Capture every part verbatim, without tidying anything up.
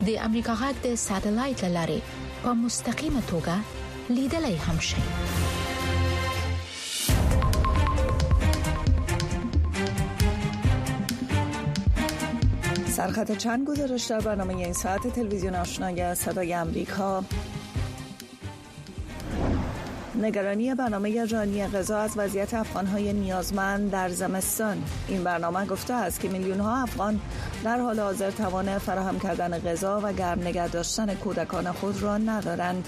د امریکا غږ د سټلایټ لارې په مستقیمه توګه لیدلای هم شي. سرخط چند گزارش در برنامه این ساعت تلویزیون آشنای صدای امریکا. نگرانی برنامه جهانی غذا از وضعیت افغان‌های نیازمند در زمستان. این برنامه گفته است که میلیون‌ها افغان در حال حاضر توان فراهم کردن غذا و گرم نگه داشتن کودکان خود را ندارند.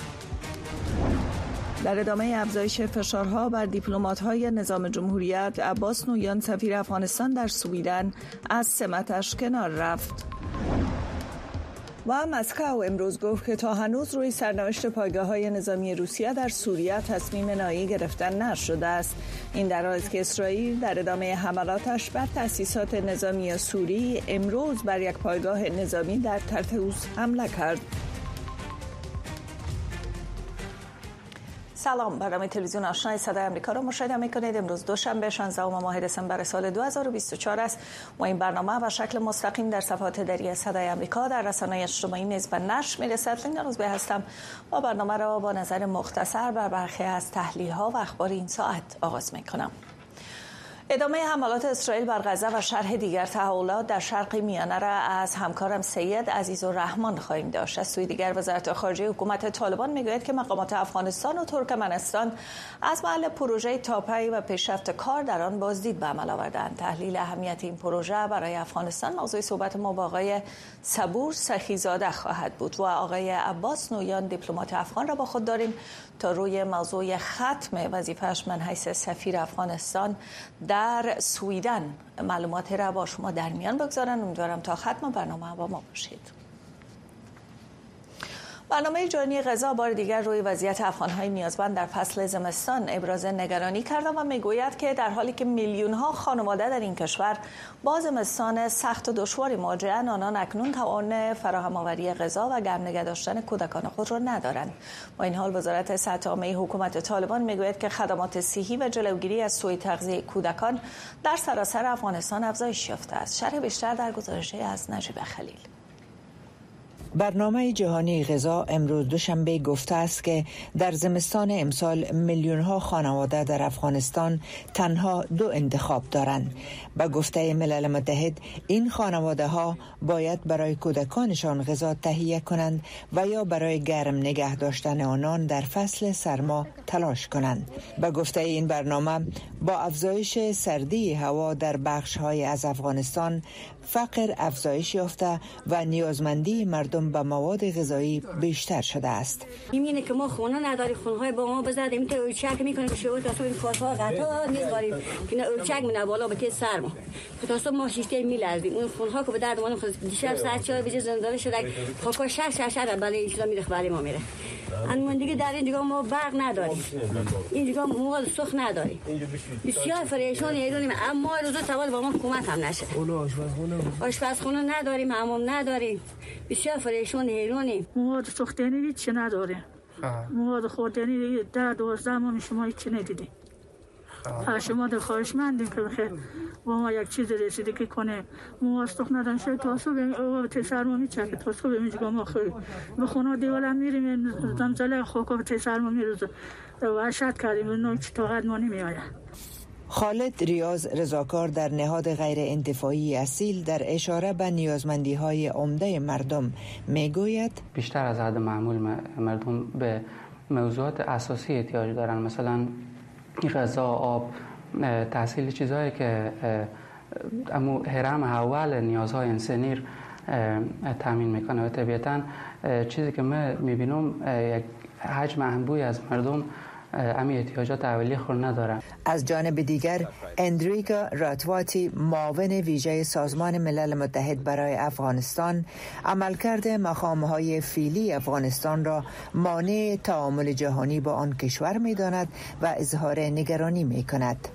در ادامه افزایش فشارها بر دیپلمات‌های نظام جمهوریت، عباس نویان سفیر افغانستان در سویدن از سمتش کنار رفت. و مسکو امروز گفت که تا هنوز روی سرنوشت پایگاه‌های نظامی روسیه در سوریه تصمیم نهایی گرفتن نشده است. این در حالی است که اسرائیل در ادامه حملاتش بر تأسیسات نظامی سوری امروز بر یک پایگاه نظامی در طرطوس حمله کرد. سلام، برنامه تلویزیون آشنای صدای آمریکا را مشاهده می‌کنید. امروز دوشنبه شانزدهم ماه دسامبر سال دو هزار و بیست و چهار است و این برنامه به شکل مستقیم در صفحات دری صدای آمریکا در رسانه‌های اجتماعی نیز به نشر می‌رسد. لینا روزبه هستم و برنامه را با نظر مختصر بر برخی از تحلیل‌ها و اخبار این ساعت آغاز می‌کنم. ادامه حملات اسرائیل بر غزه و شرح دیگر تحولات در شرق میانه را از همکارم سید عزیزالرحمن خواهیم داشت. از سوی دیگر وزارت خارجه حکومت طالبان میگوید که مقامات افغانستان و ترکمنستان از محل پروژه تاپی و پیشرفت کار در آن بازدید به عمل آوردند. تحلیل اهمیت این پروژه برای افغانستان موضوع صحبت ما با آقای صبور سخیزاده خواهد بود و آقای عباس نویان دیپلمات افغان را با خود داریم تا روی موضوع ختم وظیفه‌اش من حیث سفیر افغانستان در سویدن معلوماتی را با شما در میان بگذارن. امیدوارم تا ختم برنامه با ما باشید. برنامه جهانی غذا بار دیگر روی وضعیت افغان‌های نیازمند در فصل زمستان ابراز نگرانی کرده و میگوید که در حالی که میلیون‌ها خانواده در این کشور با زمستان سخت و دشواری مواجه‌اند، آنان اکنون توان فراهم آوری غذا و گرم نگه داشتن کودکان خود را ندارند. با این حال وزارت صحت عامه حکومت طالبان میگوید که خدمات صحی و جلوگیری از سوء تغذیه کودکان در سراسر افغانستان افزایش یافته است. شرح بیشتر در گزارشی از نجیب خلیل. برنامه جهانی غذا امروز دوشنبه گفته است که در زمستان امسال میلیون‌ها خانواده در افغانستان تنها دو انتخاب دارند. به گفته ملل متحد این خانواده ها باید برای کودکانشان غذا تهیه کنند و یا برای گرم نگه داشتن آنان در فصل سرما تلاش کنند. به گفته این برنامه با افزایش سردی هوا در بخش‌های از افغانستان فقر افزایش یافته و نیازمندی مردم به مواد غذایی بیشتر شده است. می‌بینه که ما خونه نداریم، خونه‌های با ما بزدیم که اولچک می‌کنه که شو تا این کاس‌ها قطعا می‌ذاریم که اولچک می‌نه بالا به که سرما تا صبح ما شیشته می‌لرزیم. اون خونه‌ها که به درد ما خود دیشب ساعت چهار بجه زندانی شده خاکا شش شش بالا اینجا میره برای ما میره. اما دیگه در اینجا ما برق نداریم، اینجا مواد سوخت نداریم، بسیار پریشان ایرانیم. اما روزا توال با ما حکومت هم نشه، آشپزخونه نداریم، حمام نداریم، بسیار پریشان ایرانیم. مواد سوختنی هیچ نداریم، مواد خوردنی ده دوازده ماه شما هیچ ندیدیم. شما در خواهشمندیم که بخیر با ما یک چیز رسیدگی کنه. مواد سوخت نداریم، شاید تا صبح تسرما میچکه، تا صبح میگه ما خیلی به خونه دیوالم میریم زمزله خوکا به تسرما میروزه وحشت کردیم و نوچ طاقت ما نمیآید. خالد ریاض رضاکار در نهاد غیر انتفاعی اصیل در اشاره به نیازمندی‌های عمده مردم میگوید بیشتر از حد معمول مردم به موضوعات اساسی احتیاج دارن، مثلا غذا، آب، تحصیل، چیزهایی که امو هرم اول نیازهای انسانی تامین میکنه و طبیعتاً چیزی که من میبینم یک حجم انبوهی از مردم امی احتیاجات اولیه خود ندارن. از جانب دیگر اندریکا راتواتی معاون ویژه سازمان ملل متحد برای افغانستان عملکرد مقام‌های فعلی افغانستان را مانع تعامل جهانی با آن کشور می‌داند و اظهار نگرانی می‌کند.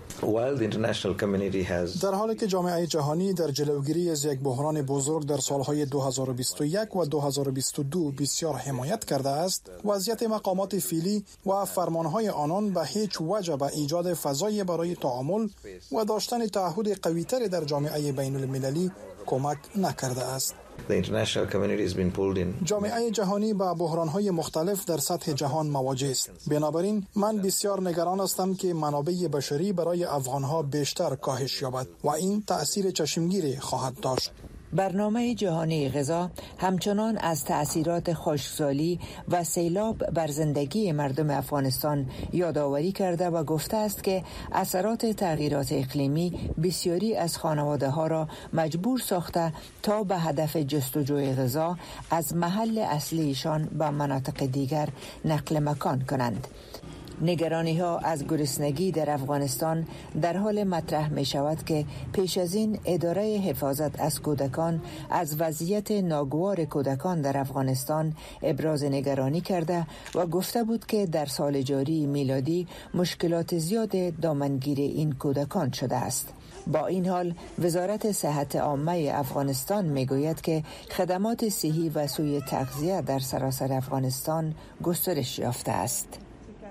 در حالی که جامعه جهانی در جلوگیری از یک بحران بزرگ در سالهای دو هزار و بیست و یک و دو هزار و بیست و دو بسیار حمایت کرده است، وضعیت مقامات فعلی و فرمانهای آنان به هیچ وجه به ایجاد فضای برای تعامل و داشتن تعهد قوی‌تری در جامعه بین المللی کمک نکرده است. جامعه جهانی با بحران‌های مختلف در سطح جهان مواجه است. بنابراین من بسیار نگران هستم که منابع بشری برای افغان‌ها بیشتر کاهش یابد و این تأثیر چشمگیری خواهد داشت. برنامه جهانی غذا همچنان از تأثیرات خشکسالی و سیلاب بر زندگی مردم افغانستان یادآوری کرده و گفته است که اثرات تغییرات اقلیمی بسیاری از خانواده ها را مجبور ساخته تا به هدف جستجوی غذا از محل اصلیشان به مناطق دیگر نقل مکان کنند. نگرانی ها از گرسنگی در افغانستان در حال مطرح می شود که پیش از این اداره حفاظت از کودکان از وضعیت ناگوار کودکان در افغانستان ابراز نگرانی کرده و گفته بود که در سال جاری میلادی مشکلات زیاد دامنگیر این کودکان شده است. با این حال وزارت صحت عامه افغانستان میگوید که خدمات صحی و سوی تغذیه در سراسر افغانستان گسترش یافته است.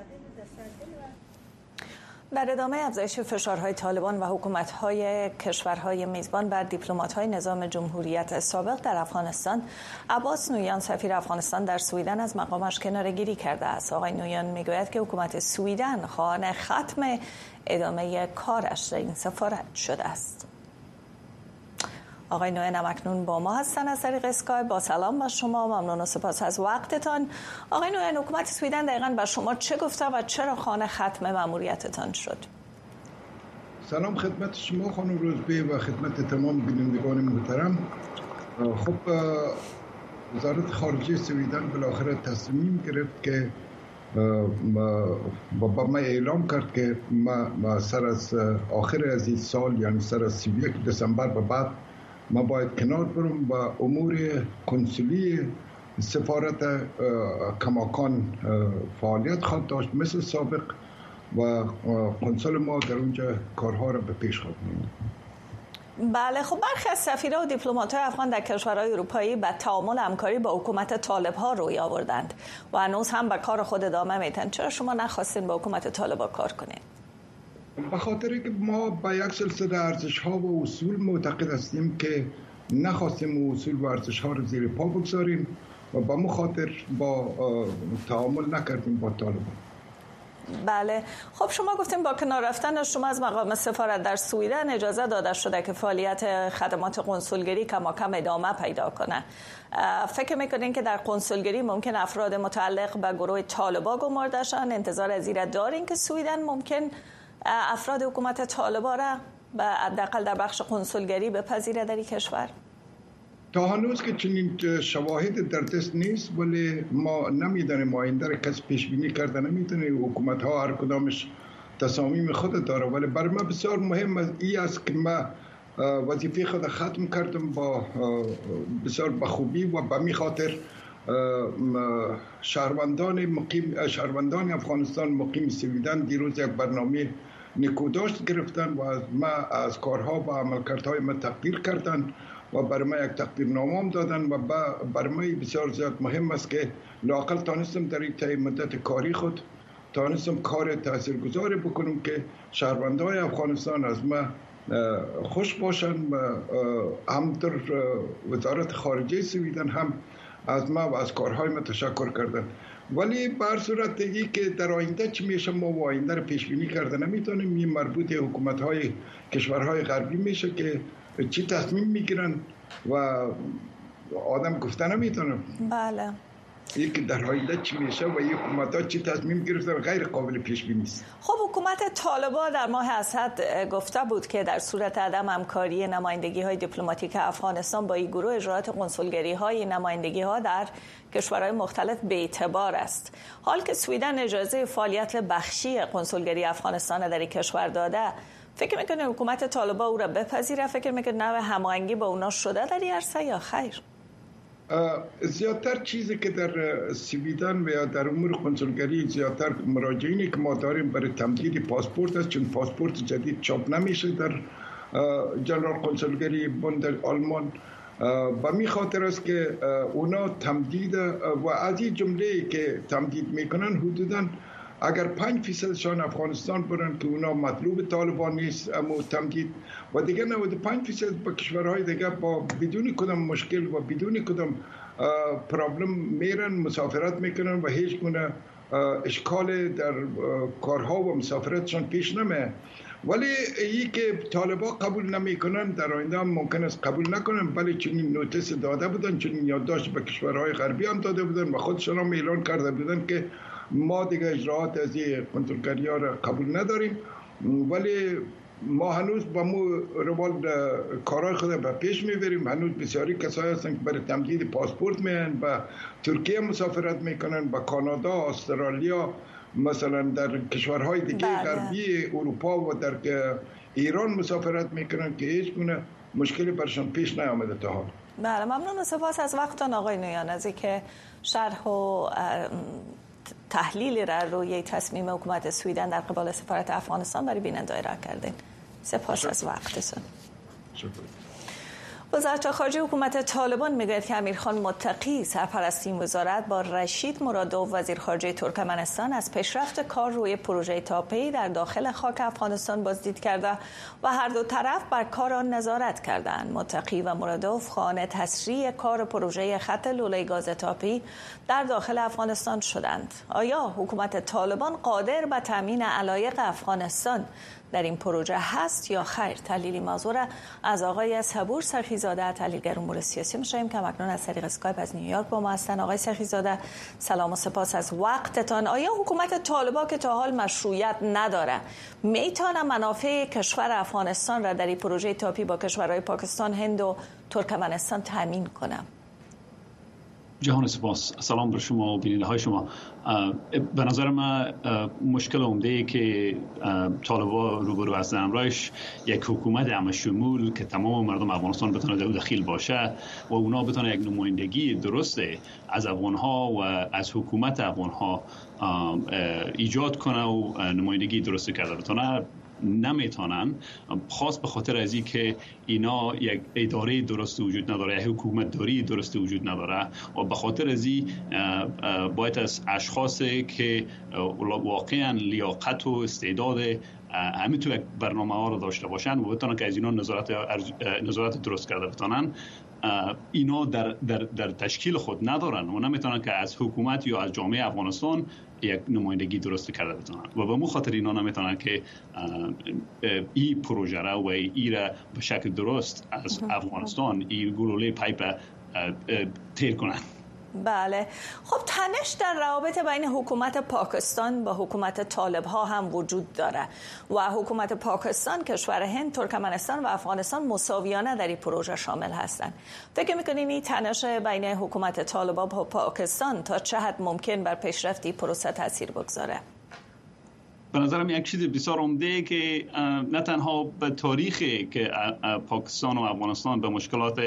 در ادامه افزایش فشارهای طالبان و حکومت‌های کشورهای میزبان بر دیپلمات‌های نظام جمهوریت سابق در افغانستان، عباس نویان سفیر افغانستان در سویدن از مقامش کناره‌گیری کرده است. آقای نویان میگوید که حکومت سویدن خواهان ختم ادامه کارش در این سفارت شده است. آقای نویان اکنون با ما هستن از طریق اسکایپ. با سلام با شما، ممنون و سپاس از وقتتان. آقای نویان، حکومت سویدن دقیقاً بر شما چه گفته و چرا خواهان ختم مأموریتتان شد؟ سلام خدمت شما خانم روزبه و خدمت تمام بینندگان محترم. خب وزارت خارجه سویدن بالاخره تصمیم گرفت که با ما اعلام کرد که ما سر از آخر از این سال، یعنی سر از سی و یک دسامبر به بعد، ما باید کنار برم و امور کنسولی سفارت کماکان فعالیت خواهد داشت مثل سابق و کنسول ما در اونجا کارها را به پیش خواهد برد. بله، خب برخی از سفیران و دیپلمات‌های افغان در کشورهای اروپایی به تعامل همکاری با حکومت طالب‌ها روی آوردند و هنوز هم به کار خود ادامه میدن. چرا شما نخواستین با حکومت طالب‌ها کار کنید؟ به خاطر که ما با یک سلسله ارزش‌ها و اصول معتقد هستیم که نخواستیم اصول و ارزش‌ها رو زیر پا بگذاریم و به مخاطر با تعامل نکردیم با طالبان. بله، خب شما گفتیم با کنار رفتن شما از مقام سفارت در سویدن اجازه داده شده که فعالیت خدمات قنسولگری کماکم ادامه پیدا کنه. فکر میکنین که در قنسولگری ممکن افراد متعلق به گروه طالبان گمارده شن؟ انتظار از این دارین که سویدن ممکن افراد حکومت طالبان را به حداقل در بخش قنسولگری بپذیره در این کشور؟ تا هنوز که چنین شواهد در دست نیست، ولی ما نمیدانیم آینده را کس پیش بینی کرده نمیتونه. حکومت ها هر کدامش تصامیم خود داره، ولی برای ما بسیار مهم از این است که ما وظیفه خود ختم کردم با بسیار بخوبی و به می خاطر شهروندان مقیم شهروندان افغانستان مقیم سویدن دیروز یک برنامه نکوداشت گرفتن و از ما از کارها و عملکردهای ما تقدیر کردن و برای ما یک تقدیرنامه دادن و برای ما بسیار زیاد مهم است که لااقل تانستم در این طی مدت کاری خود تانستم کار تاثیرگذاری بکنم که شهروندان افغانستان از ما خوش باشن و هم در وزارت خارجه سویدن هم از ما و از کارهای ما تشکر کردن. ولی بر صورت ای که در آینده چی میشه ما و آینده رو پیش بینی کرده نمیتونیم. این مربوط حکومت‌های کشورهای غربی میشه که چی تصمیم میگیرن و آدم گفته نمیتونه. بله، یکی در آینده چی میشه و این حکومت‌ها چی تصمیم گرفتن غیر قابل پیش بینی است. خب حکومت طالبان در ماه اسد گفته بود که در صورت عدم همکاری نمایندگی‌های دیپلماتیک افغانستان با این گروه اجرات قنسولگری‌های نمایندگی‌ها در کشورهای مختلف بی‌اعتبار است. حال که سویدن اجازه فعالیت بخشی قنسولگری افغانستان در این کشور داده، فکر میکنه حکومت طالبان او را بپذیره؟ فکر میکنه نوع هماهنگی با اونا شده در این عرصه یا خیر؟ زیادتر چیزی که در سویدن و یا در امور قنسولگری زیادتر مراجعینی که ما داریم برای تمدید پاسپورت است، چون پاسپورت جدید چاپ نمیشه در جنرال قنسولگری بوند آلمان. و می خاطر است که اونا تمدید و از این جمله که تمدید میکنن حدوداً اگر پنج فیصدشان افغانستان برن که اونا مطلوب طالبان نیست اما تمدید و دیگه نود و پنج فیصد با کشورهای دیگه با بدون کدام مشکل و بدون کدام پرابلم میرن مسافرت میکنن و هیچ گونه اشکال در کارها و مسافرتشان پیش نمیاد. ولی ای که طالبا قبول نمیکنن در آینده هم ممکن است قبول نکنن، ولی چنین نوتیس داده بودن، چنین یادداشت به کشورهای غربی هم داده بودن و خودشان هم اعلان کرده بودن که ما دیگه اجراعات از این کنترلگری ها را قبول نداریم. ولی ما هنوز با مو روال کارهای خود به پیش میبریم. هنوز بسیاری کسایی هستن که برای تمدید پاسپورت میان و ترکیه مسافرت میکنن، با کانادا، استرالیا، مثلا در کشورهای دیگه بله. غربی اروپا و در ایران مسافرت میکنن که هیچ گونه مشکلی برشان پیش نیامده تا حال. بله، ممنون و سپاس از وقتتان آقای نویان، از اینکه شرح و تحلیلی را روی تصمیم حکومت سویدن در قبال سفارت افغانستان برای بیننده ارائه کردین. سپاس از وقتتون. وزارت خارجه حکومت طالبان میگوید که امیرخان متقی سرپرست این وزارت با رشید مرادوف وزیر خارجه ترکمنستان از پیشرفت کار روی پروژه تاپی در داخل خاک افغانستان بازدید کرده و هر دو طرف بر کار آن نظارت کردند. متقی و مرادوف خواهان تسریع کار پروژه خط لوله گاز تاپی در داخل افغانستان شدند. آیا حکومت طالبان قادر به تامین علایق افغانستان در این پروژه هست یا خیر؟ تحلیلی موضوع را از آقای صبور سرخیزاده، تحلیلگر امور سیاسی می‌شنویم که اکنون از طریق اسکایپ از نیویورک با ما هستند. آقای سرخیزاده سلام و سپاس از وقتتان. آیا حکومت طالبان که تا حال مشروعیت نداره میتونه منافع کشور افغانستان را در این پروژه تاپی با کشورهای پاکستان، هند و ترکمنستان تامین کنه؟ جهان سپاس، سلام بر شما و بیننده های شما. به نظر من مشکل عمده که طالبان روبرو هستند امروز یک حکومت عام شمول که تمام مردم افغانستان بتونه در داخل باشه و اونا بتونه یک نمایندگی درسته از افغانها و از حکومت افغانها ایجاد کنه و نمایندگی درست کرده بتونه، نمیتونن، خاص به خاطر از این که اینا یک اداره درست وجود نداره، یک حکومت داری درست وجود نداره و به خاطر از این باید از اشخاصی که واقعا لیاقت و استعداد همین تو یک برنامه ها رو داشته باشن و بتونن که از اینا نظارت نظارت درست کرده بتونن، اینا در, در, در تشکیل خود ندارن و نمیتونن که از حکومت یا از جامعه افغانستان یک نمایندگی درست کرده بتونن و به مو خاطر اینا نمیتونن که این پروژه را و ای را به شکل درست از افغانستان این گلوله پایپ تیر کنن. بله، خب تنش در روابط بین حکومت پاکستان با حکومت طالب ها هم وجود داره و حکومت پاکستان، کشور هند، ترکمنستان و افغانستان مساویانه در این پروژه شامل هستند. فکر میکنین این تنش بین حکومت طالب ها با پاکستان تا چه حد ممکن بر پیشرفت این پروسه تاثیر بگذاره؟ به نظرم یک چیز بسیار عمده که نه تنها به تاریخی که پاکستان و افغانستان به مشکلات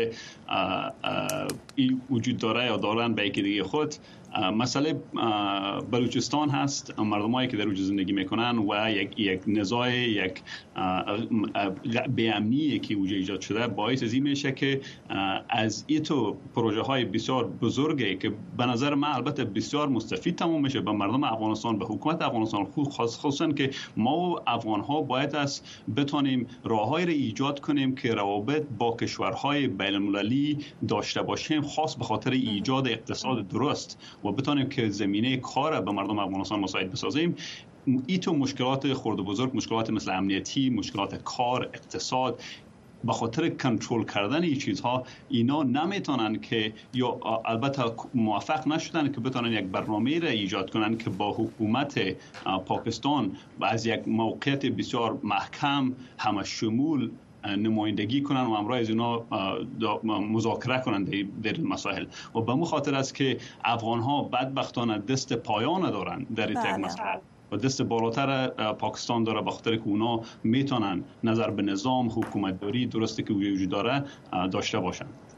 وجود داره یا دارن به یکی دیگه خود، مسئله بلوچستان هست، مردمایی که در اونجا زندگی میکنن و یک یک نزاع، یک بی‌امنی که اونجا ایجاد شده باعث از این میشه که از این تو پروژه های بسیار بزرگی که به نظر من البته بسیار مستفید تموم میشه به مردم افغانستان، به حکومت افغانستان، خصوصا که ما و افغان ها باید از بتونیم راههایی را ایجاد کنیم که روابط با کشورهای بین المللی داشته باشیم، خاص به خاطر ایجاد اقتصاد درست و بتونیم که زمینه کار به مردم افغانستان مساعد بسازیم. این تو مشکلات خرد و بزرگ، مشکلات مثل امنیتی، مشکلات کار، اقتصاد، به خاطر کنترل کردن این چیزها اینا نمیتونن که یا البته موفق نشدن که بتونن یک برنامه را ایجاد کنن که با حکومت پاکستان و از یک موقعیت بسیار محکم همه شمول نمایندگی کنن و امروز اینا مذاکره کنن در مسائل و به مو خاطر است که افغان ها بدبختانه دست پایان دارن در این یک مسئله و دست بالاتر پاکستان داره، به خاطر که اونا میتونن نظر به نظام حکومت داری درسته که وجود داره داشته باشن.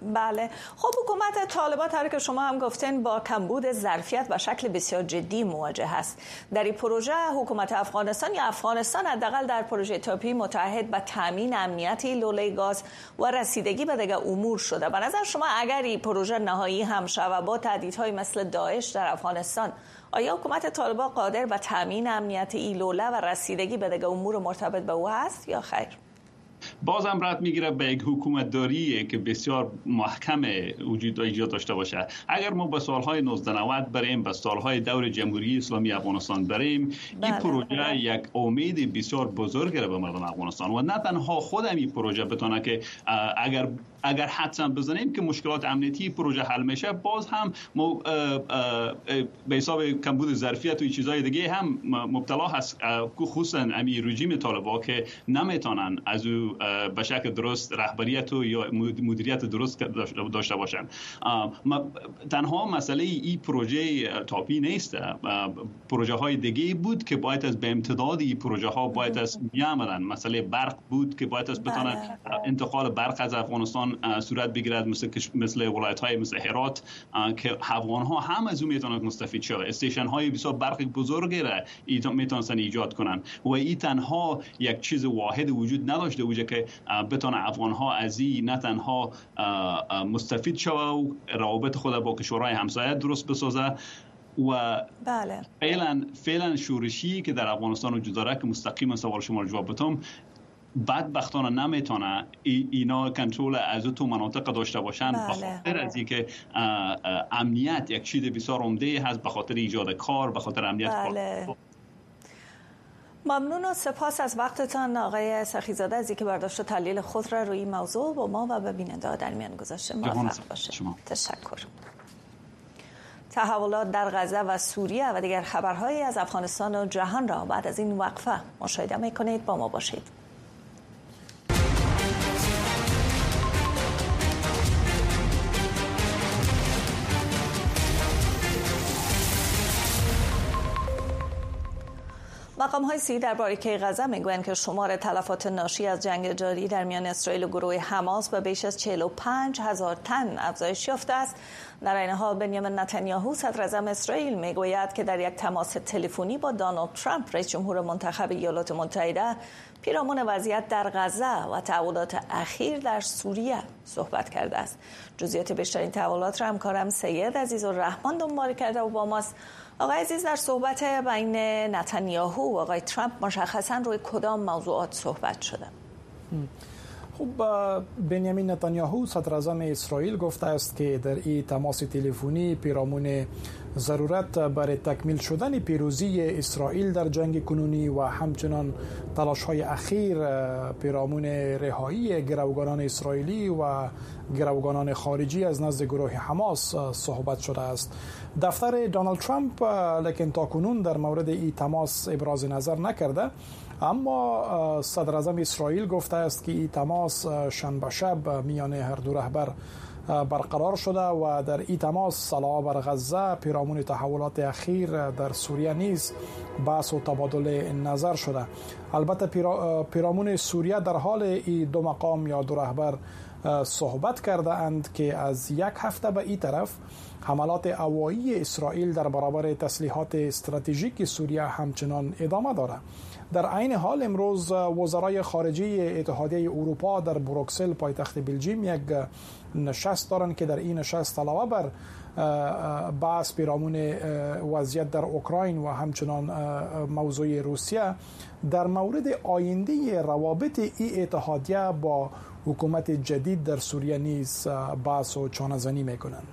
بله. خب حکومت طالبان طوری که شما هم گفتین با کمبود ظرفیت و شکل بسیار جدی مواجه است. در این پروژه حکومت افغانستان یا افغانستان حداقل در پروژه تاپی متحد به تامین امنیت لوله گاز و رسیدگی به دیگر امور شده. به نظر شما اگر این پروژه نهایی هم شود با تهدیدهای مثل داعش در افغانستان، آیا حکومت طالبان قادر به تامین امنیت این لوله و رسیدگی به دیگر امور مرتبط به او است یا خیر؟ بازم رد میگیره به یک حکومت داریه که بسیار محکم وجود ایجاد داشته باشه. اگر ما به سالهای نوزده نود بریم، به سالهای دور جمهوری اسلامی افغانستان بریم، بله. این پروژه یک امید بسیار بزرگ را به مردم افغانستان و نه تنها خود این پروژه بتونه که اگر اگر حدسم بزنیم که مشکلات امنیتی پروژه حل میشه، باز هم ما به حساب کمبود ظرفیت و چیزهای دیگه هم مبتلا هست، خصوصا امی رژیم طالبان که نمیتونن از او به شکل درست رهبریت و یا مدیریت درست داشته باشن. تنها مسئله این پروژه تاپی نیست، پروژه های دیگه بود که باید از به امتداد این پروژه ها باید از میامدن. مسئله برق بود که باید از بتونن انتقال برق از افغانستان صورت بگیرد، مثل مثل ولایت های مثل هرات که افغان ها هم از اون میتونن مستفید شوند. استیشن های بسیار برقی بزرگی را میتونن ایجاد کنن و این تنها یک چیز واحد وجود نداشته وجود که بتونه افغان ها از این نه تنها مستفید شوند و روابط خود با کشورهای همسایه درست بسازه و بله. فعلا فعلا شورشی که در افغانستان وجود داره که مستقیما سوال شما رو جواب بدم، بدبختانه نمیتونه ای اینا کنترل از تو مناطق داشته باشن، بله. به خاطر از اینکه امنیت یک چیز بسیار عمده هست، به خاطر ایجاد کار، به خاطر امنیت بله. کار. ممنون و سپاس از وقتتان آقای سخیزاده از اینکه برداشت تحلیل خود را روی این موضوع با ما و به بیننده در میان گذاشته. موفق باشید. تشکر. تحولات در غزه و سوریه و دیگر خبرهایی از افغانستان و جهان را بعد از این وقفه مشاهده میکنید. با ما باشید. مقام‌های سی در باریکه غزه میگویند که شمار تلفات ناشی از جنگ جاری در میان اسرائیل و گروه حماس به بیش از چهل و پنج هزار تن افزایش یافته است. در این حال بنیامین نتانیاهو صدر اعظم اسرائیل میگوید که در یک تماس تلفنی با دونالد ترامپ رئیس جمهور منتخب ایالات متحده پیرامون وضعیت در غزه و تحولات اخیر در سوریه صحبت کرده است. جزئیات بیشتر این تحولات را همکارم سید عزیزالرحمن دنبال کرده و با ماست. آقای عزیز، در صحبت بین نتانیاهو و آقای ترامپ مشخصاً روی کدام موضوعات صحبت شده؟ خب بنیامین نتانیاهو صدر اعظم اسرائیل گفته است که در این تماس تلفنی پیرامون ضرورت برای تکمیل شدن پیروزی اسرائیل در جنگ کنونی و همچنان تلاش‌های اخیر پیرامون رهایی گروگانان اسرائیلی و گروگانان خارجی از نزد گروه حماس صحبت شده است. دفتر دونالد ترامپ لکن تاکنون در مورد این تماس ابراز نظر نکرده، اما صدر اعظم اسرائیل گفته است که این تماس شنبه شب میان هر دو رهبر برقرار شده و در این تماس علاوه بر غزه پیرامون تحولات اخیر در سوریه نیز بحث و تبادل نظر شده. البته پیرامون سوریه در حال این دو مقام یا دو رهبر صحبت کرده اند که از یک هفته به این طرف حملات هوایی اسرائیل در برابر تسلیحات استراتژیک سوریه همچنان ادامه دارد. در عین حال امروز وزرای خارجه اتحادیه اروپا در بروکسل پایتخت بلژیم یک نشست دارند که در این نشست علاوه بر بحث پیرامون وضعیت در اوکراین و همچنان موضوع روسیه در مورد آینده روابط این اتحادیه با حکومت جدید در سوریه نیز بحث و چانه‌زنی میکنند.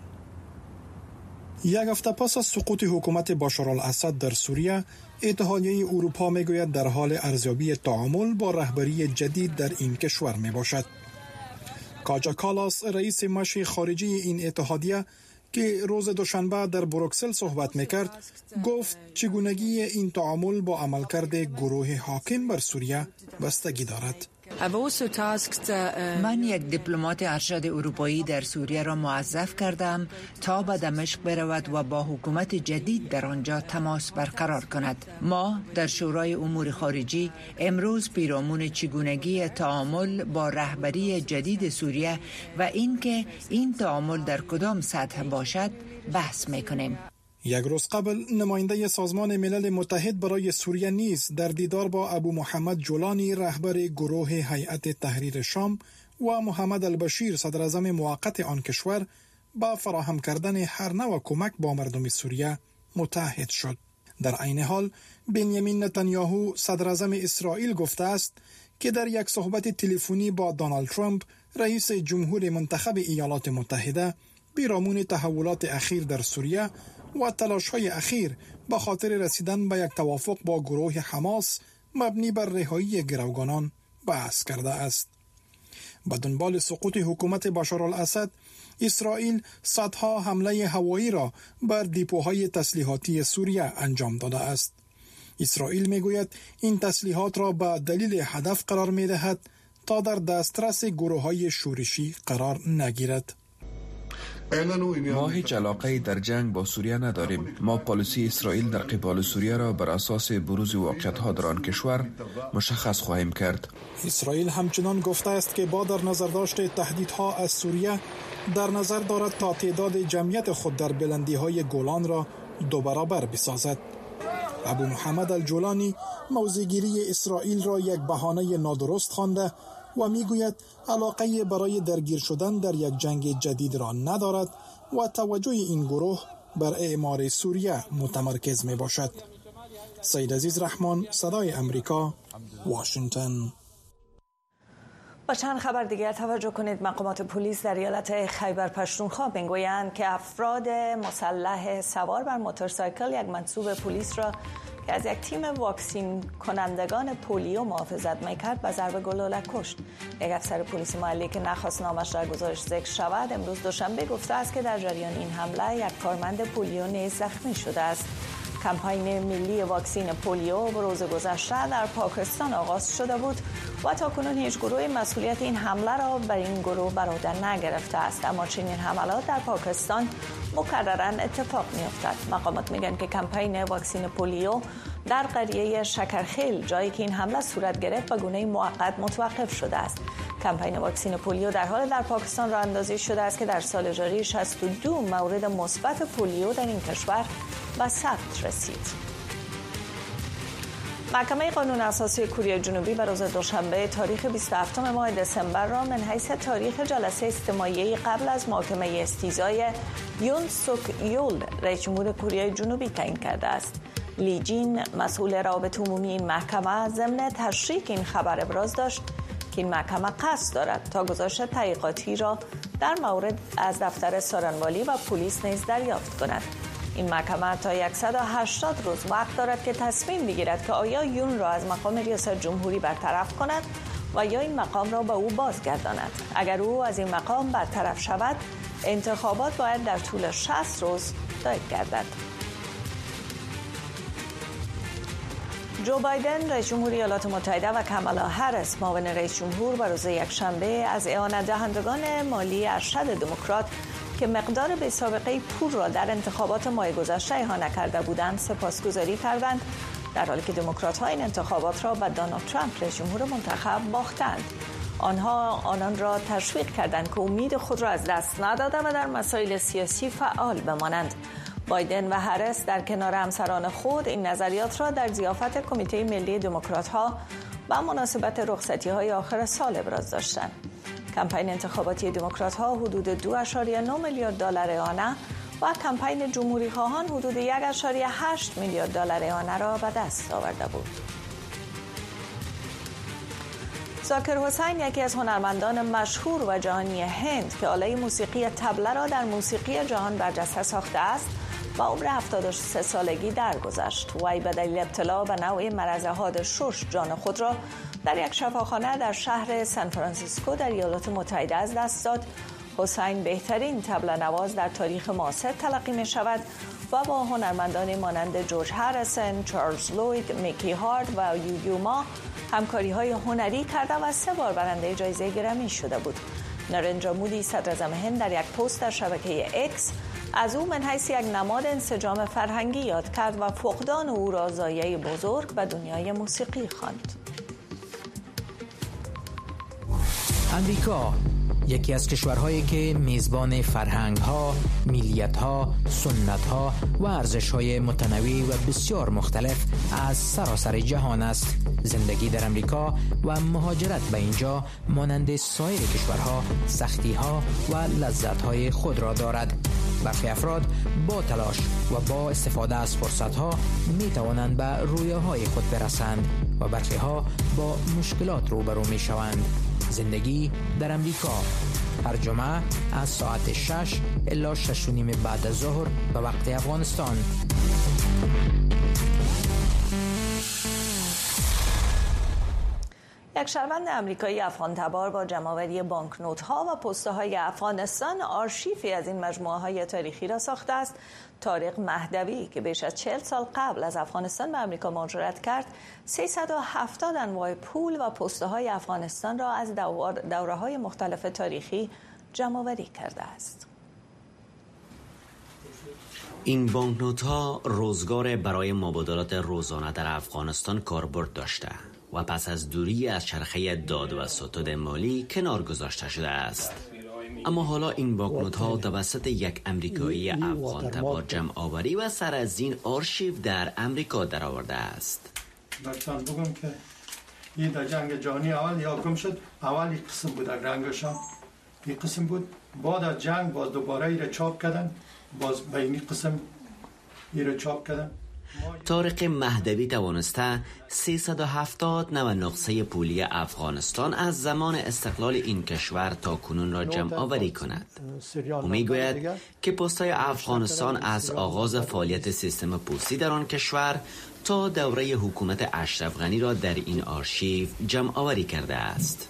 یک هفته پس از سقوط حکومت بشار الاسد در سوریه، اتحادیه اروپا میگوید در حال ارزیابی تعامل با رهبری جدید در این کشور می باشد. کاجا کالاس رئیس مشی خارجی این اتحادیه که روز دوشنبه در بروکسل صحبت میکرد گفت چگونگی این تعامل با عملکرد گروه حاکم بر سوریه بستگی دارد. من یک دیپلمات ارشد اروپایی در سوریه را موظف کردم تا به دمشق برود و با حکومت جدید در آنجا تماس برقرار کند. ما در شورای امور خارجی امروز پیرامون چگونگی تعامل با رهبری جدید سوریه و اینکه این تعامل در کدام سطح باشد بحث میکنیم. یک روز قبل نماینده سازمان ملل متحد برای سوریه نیز در دیدار با ابو محمد جولانی رهبر گروه هیئت تحریر شام و محمد البشیر صدر اعظم موقت آن کشور با فراهم کردن هر نوع کمک با مردم سوریه متحد شد. در عین حال بنیامین نتانیاهو صدر اعظم اسرائیل گفته است که در یک صحبت تلفنی با دونالد ترامپ رئیس جمهور منتخب ایالات متحده پیرامون تحولات اخیر در سوریه و تلاش‌های اخیر با خاطر رسیدن به یک توافق با گروه حماس مبنی بر رهایی گروگانان بحث کرده است. با دنبال سقوط حکومت بشار الاسد، اسرائیل صدها حمله هوایی را بر دیپوهای تسلیحاتی سوریه انجام داده است. اسرائیل میگوید این تسلیحات را به دلیل هدف قرار می‌دهد تا در دسترس گروه‌های شورشی قرار نگیرد. ما هیچ علاقه در جنگ با سوریه نداریم. ما پالیسی اسرائیل در قبال سوریه را بر اساس بروز واقعیت‌ها در آن کشور مشخص خواهیم کرد. اسرائیل همچنان گفته است که با در نظر داشت تهدیدها از سوریه در نظر دارد تا تعداد جمعیت خود در بلندی‌های گولان را دو برابر بسازد. ابو محمد الجولانی موضع‌گیری اسرائیل را یک بهانه نادرست خوانده و میگوید علاقه برای درگیر شدن در یک جنگ جدید را ندارد و توجه این گروه بر اعمار سوریه متمرکز می باشد. سید عزیز رحمان، صدای امریکا، واشنگتن. با چند خبر دیگر توجه کنید. مقامات پلیس در ایالت خیبر پختونخوا میگویند که افراد مسلح سوار بر موتورسایکل یک منصوب پلیس را که از یک تیم واکسین کنندگان پولیو محافظت میکرد به ضرب گلوله کشت. یک افسر پلیس محلی که نخواست نامش در گزارش ذکر شود امروز دوشنبه گفته است که در جریان این حمله یک کارمند پولیو نیز زخمی شده است. کمپین ملی واکسین پولیو روز گذشته در پاکستان آغاز شده بود و تاکنون هیچ گروه مسئولیت این حمله را بر این گروه بر عهده نگرفته است، اما چنین حملات در پاکستان مکرراً اتفاق می‌افتد. مقامات میگن که کمپین واکسین پولیو در قریه شکرخیل، جایی که این حمله صورت گرفت، به گونه موقت متوقف شده است. کمپین واکسین پولیو در حال در پاکستان راه اندازی شده است که در سال جاری شصت و دو مورد مثبت پولیو در این کشور به ثبت رسید. محکمه قانون اساسی کره جنوبی به روز دوشنبه تاریخ بیست و هفتم ماه دسامبر را من حیث تاریخ جلسه استماعی قبل از محاکمه استیزای یون سوک یول رئیس جمهور کره جنوبی تعیین کرده است. لی جین مسئول روابط عمومی این محکمه ضمن تشریح این خبر ابراز داشت که این محکمه قصد دارد تا گزارش تحقیقاتی را در مورد از دفتر سارنوالی و پلیس نیز دریافت کند. این محکمه تا صد و هشتاد روز وقت دارد که تصمیم بگیرد که آیا یون را از مقام ریاست جمهوری برطرف کند و یا این مقام را به او بازگرداند. اگر او از این مقام برطرف شود، انتخابات باید در طول شصت روز دایر گردد. جو بایدن رئیس جمهور ایالات متحده و کامالا هریس معاون رئیس جمهور به روز یکشنبه از اعانت دهندگان مالی ارشد دموکرات که مقدار بی سابقه پول را در انتخابات ماه گذشته اهانت کرده بودند سپاسگزاری کردند، در حالی که دموکرات‌ها این انتخابات را به دونالد ترامپ رئیس جمهور منتخب باختند. آنها آنان را تشویق کردند که امید خود را از دست نداده و در مسائل سیاسی فعال بمانند. بایدن و هریس در کنار همسران خود این نظریات را در ضیافت کمیته ملی دموکرات‌ها و مناسبت رخصتی‌های آخر سال ابراز داشتند. کمپین انتخاباتی دموکرات‌ها حدود دو ممیز نه میلیارد دلار اعانه و کمپین جمهوری‌خواهان حدود یک ممیز هشت میلیارد دلار اعانه را به دست آورده بود. ذاکر حسین یکی از هنرمندان مشهور و جهانی هند که آله موسیقی طبله را در موسیقی جهان برجسته ساخته است، با عمر هفتاد و سه سالگی درگذشت. وی به دلیل ابتلا به نوع مرض حاد شش جان خود را در یک شفاخانه در شهر سان فرانسیسکو در ایالات متحده از دست داد. حسین بهترین طبله نواز در تاریخ معاصر تلقی می شود و با هنرمندانی مانند جورج هریسون، چارلز لوید، میکی هارت و یو یو ما همکاری‌های هنری کرده و سه بار برنده جایزه گرمی شده بود. نارندرا مودی صدراعظم هند در یک پست در شبکه اکس از او من حیث یک نماد انسجام فرهنگی یاد کرد و فقدان او را ضایعه بزرگ به دنیای موسیقی خواند. امریکا یکی از کشورهایی که میزبان فرهنگ‌ها، ملیت‌ها، سنت‌ها و ارزش‌های متنوع و بسیار مختلف از سراسر جهان است. زندگی در امریکا و مهاجرت به اینجا مانند سایر کشورها سختی‌ها و لذت‌های خود را دارد. برخی افراد با تلاش و با استفاده از فرصت‌ها می‌توانند به رویاهای خود برسند و برخی‌ها با مشکلات روبرو می‌شوند. زندگی در امریکا هر جمعه از ساعت شش الی شش و نیم بعد از ظهر به وقت افغانستان. یک شهروند امریکایی افغان تبار با جمع‌آوری بانکنوت‌ها و پسته‌های افغانستان آرشیفی از این مجموعه‌های تاریخی را ساخته است. طارق مهدوی که بیش از چهل سال قبل از افغانستان به امریکا مهاجرت کرد، سیصد و هفتاد انواع پول و پسته‌های افغانستان را از دوره‌های مختلف تاریخی جمع‌آوری کرده است. این بانکنوت‌ها روزگار برای مبادلات روزانه در افغانستان کاربرد داشته و پس از دوری از چرخه داد و ستد مالی کنار گذاشته شده است. اما حالا این بانکنوت‌ها توسط یک امریکایی افغان تبار جمع آوری و سر از این آرشیو در امریکا درآورده است. برتان بگم که این در جنگ جهانی اول یا گم شد، اولی قسم بود رنگشان این قسم بود، بعد از جنگ باز دوباره این را چاپ کردن، باز به این قسم این را چاپ کردن. طارق مهدوی توانسته سیصد و هفتاد نوع نقطه پولی افغانستان از زمان استقلال این کشور تا کنون را جمع آوری کند. او میگوید که پست‌های افغانستان از آغاز فعالیت سیستم پستی در آن کشور تا دوره حکومت اشرف غنی را در این آرشیو جمع آوری کرده است.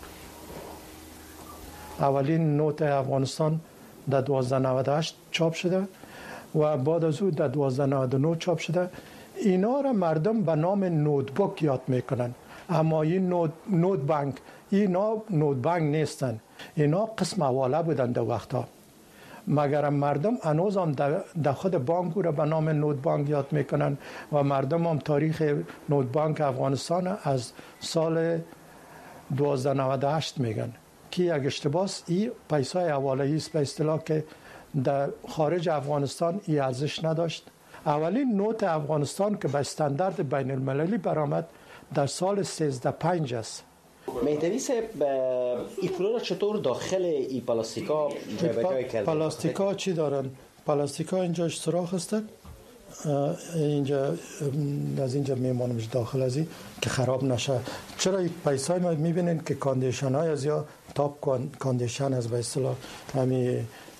اولین نوت افغانستان در دوازده نود و هشت چاپ شده و بعد از او در دوازده نود و نه چاپ شده. اینا را مردم به نام نوتبوک یاد میکنن، اما این نوت, نوت بانک اینا نوت بانک نیستن، اینا قسم حواله بودن در وقتا، مگر مردم هنوز هم در خود بانک را به نام نوت بانک یاد میکنن و مردم هم تاریخ نوت بانک افغانستان از سال دوازده نود و هشت میگن که یک اشتباه این پیسای حواله است به اصطلاح که در خارج افغانستان این ارزش نداشت. اولین نوت افغانستان که به استاندارد بین المللی برآمد در سال سیزده پنج است. مهدوی صاحب این پول را چطور داخل این پلاستیکا جایگزین کردن؟ پلاستیکا چی دارن؟ پلاستیکا اینجا سوراخ است، اینجا از اینجا میمونمش داخل از این که خراب نشه. چرا این پیسای ما میبینین که کاندیشن های از یا تاپ کاندیشن از به اصطلاح همی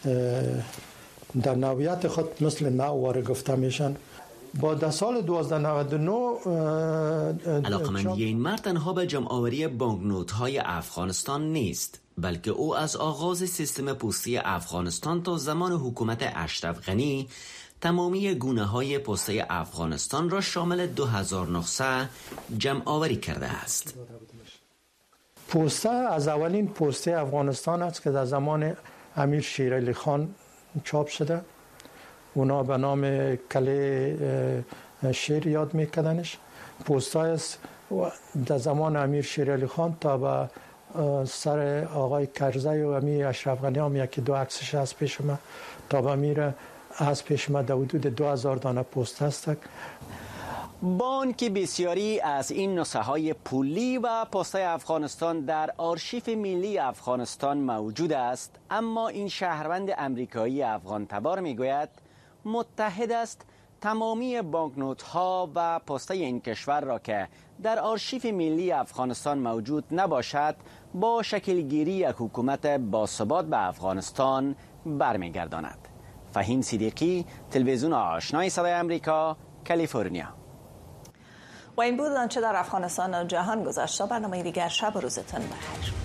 در نوعیت خود مثل نواره گفته میشن. با در سال دوازده نود و نه علاقمندی این مرد تنها به جمع‌آوری بانکنوت‌های افغانستان نیست، بلکه او از آغاز سیستم پستی افغانستان تا زمان حکومت اشرف غنی تمامی گونه‌های پسته افغانستان را شامل دو هزار نسخه جمع‌آوری کرده است. پسته از اولین پسته افغانستان است که در زمان امیر شیرعلی خان چاپ شده. اونا به نام کله شیر یاد میکردنش. پستای است در زمان امیر شیرعلی خان تا به سر آقای کرزی و امیر اشرف غنی هم یکی دو عکسش از پیش ما تا به امیر از پیش ما در حدود دو هزار دانه پست هست. بانک بسیاری از این نسخه های پولی و پستای افغانستان در آرشیف ملی افغانستان موجود است، اما این شهروند امریکایی افغان تبار میگوید متحد است تمامی بانکنوت ها و پستای این کشور را که در آرشیف ملی افغانستان موجود نباشد با شکلگیری یک حکومت باثبات به افغانستان برمیگرداند. فهیم صدیقی، تلویزیون آشنای صدای امریکا، کالیفرنیا. و این بود آنچه در افغانستان و جهان گذشت. برنامه دیگر شب و روزتان بخیر.